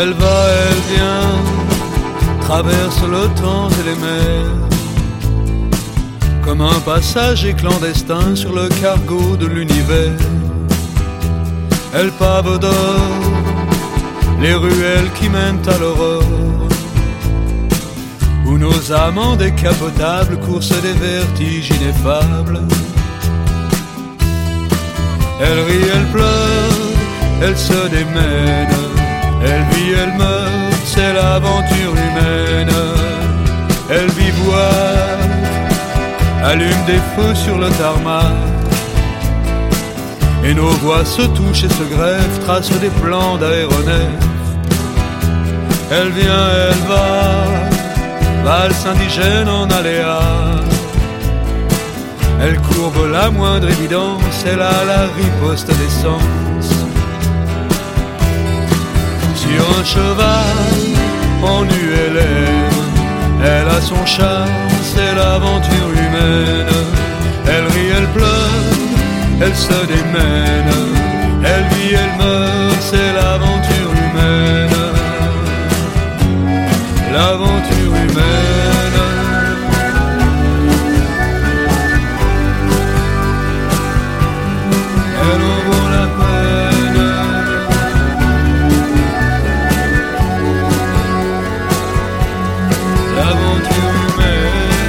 Elle va, elle vient, traverse le temps et les mers, comme un passager clandestin sur le cargo de l'univers. Elle pave d'or les ruelles qui mènent à l'aurore, où nos amants décapotables coursent des vertiges ineffables. Elle rit, elle pleure, elle se démène, elle vit, elle meurt, c'est l'aventure humaine. Elle vivoie, allume des feux sur le tarmac, et nos voix se touchent et se greffent, tracent des plans d'aéronefs. Elle vient, elle va, valse indigène en aléa. Elle courbe la moindre évidence, elle a la riposte d'essence. Sur un cheval en ULM, elle a son charme, c'est l'aventure humaine. Elle rit, elle pleure, elle se démène, elle vit, elle meurt, c'est l'aventure humaine. L'aventure humaine. Elle en vaut la peine. L'aventure humaine.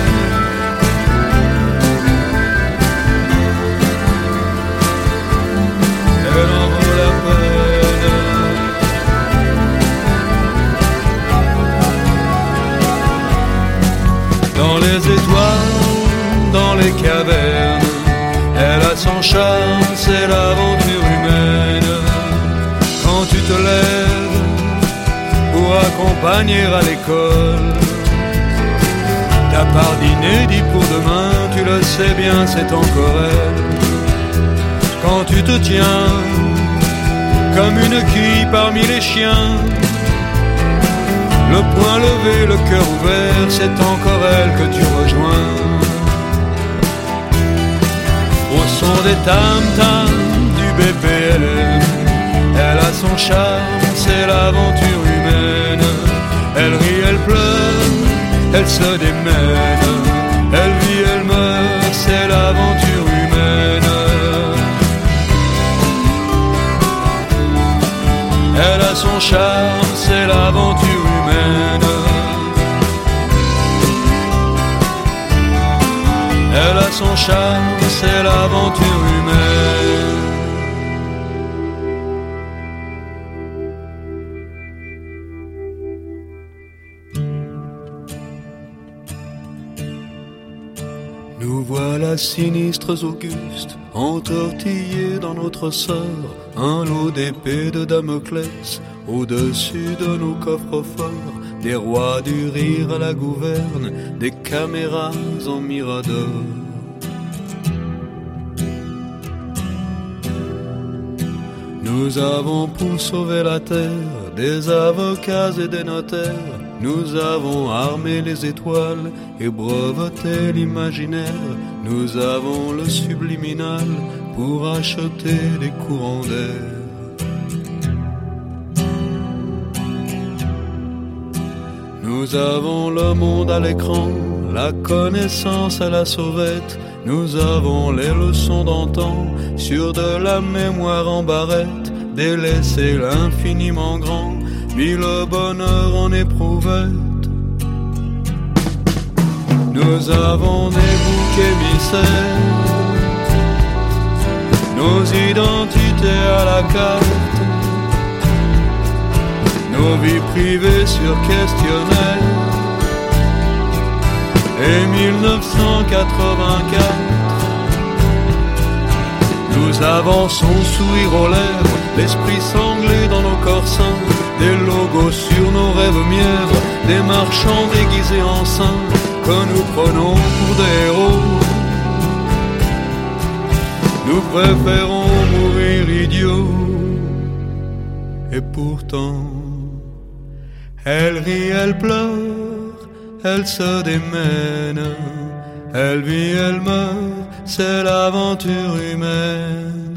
Elle en vaut la peine. Dans les étoiles, dans les cavernes, elle a son charme, c'est l'aventure humaine. Quand tu te lèves pour accompagner à l'école, ta part d'inédit pour demain, tu le sais bien, c'est encore elle. Quand tu te tiens comme une quille parmi les chiens, le poing levé, le cœur ouvert, c'est encore elle que tu rejoins. Au son des tam-tams du BPM, elle a son charme, c'est l'aventure humaine. Elle rit, elle pleure, elle se démène, elle vit, elle meurt, c'est l'aventure humaine. Elle a son charme, c'est l'aventure humaine. Elle a son charme, c'est l'aventure humaine. Nous voilà sinistres augustes, entortillés dans notre sort, un lot d'épées de Damoclès au-dessus de nos coffres-forts, des rois du rire à la gouverne, des caméras en mirador. Nous avons pour sauver la terre des avocats et des notaires. Nous avons armé les étoiles et breveté l'imaginaire. Nous avons le subliminal pour acheter des courants d'air. Nous avons le monde à l'écran, la connaissance à la sauvette. Nous avons les leçons d'antan sur de la mémoire en barrette. Délaisser l'infiniment grand, mis le bonheur en éprouvette. Nous avons des boucs émissaires, nos identités à la carte, nos vies privées sur questionnaire. Et 1984, nous avons son sourire aux lèvres, l'esprit sanglé dans nos corps sains, des logos sur nos rêves mièvres, des marchands déguisés en saints que nous prenons pour des héros. Nous préférons mourir idiots. Et pourtant, elle rit, elle pleure, elle se démène, elle vit, elle meurt, c'est l'aventure humaine.